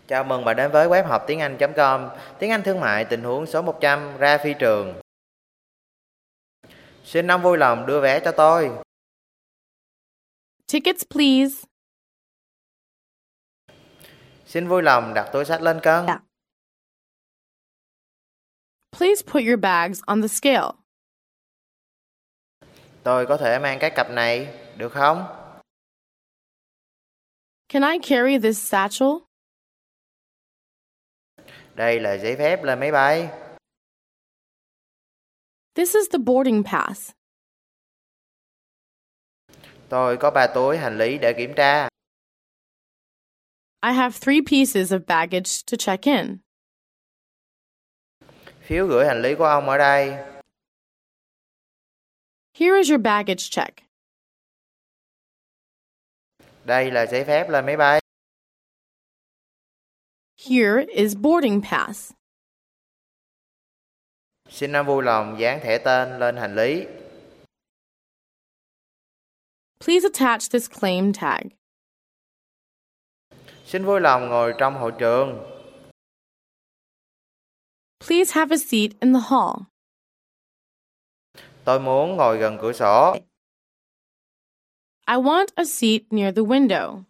Chào mừng bạn đến với web học tiếng Anh.com. Tiếng Anh thương mại tình huống số 100 ra phi trường. Xin ông vui lòng đưa vé cho tôi. Tickets, please. Xin vui lòng đặt túi xách lên cân. Please put your bags on the scale. Tôi có thể mang cái cặp này, được không? Can I carry this satchel? Đây là giấy phép lên máy bay. This is the boarding pass. Tôi có 3 túi hành lý để kiểm tra. I have 3 pieces of baggage to check in. Phiếu gửi hành lý của ông ở đây. Here is your baggage check. Đây là giấy phép lên máy bay. Here is boarding pass. Xin ông vui lòng dán thẻ tên lên hành lý. Please attach this claim tag. Xin vui lòng ngồi trong hội trường. Please have a seat in the hall. Tôi muốn ngồi gần cửa sổ. I want a seat near the window.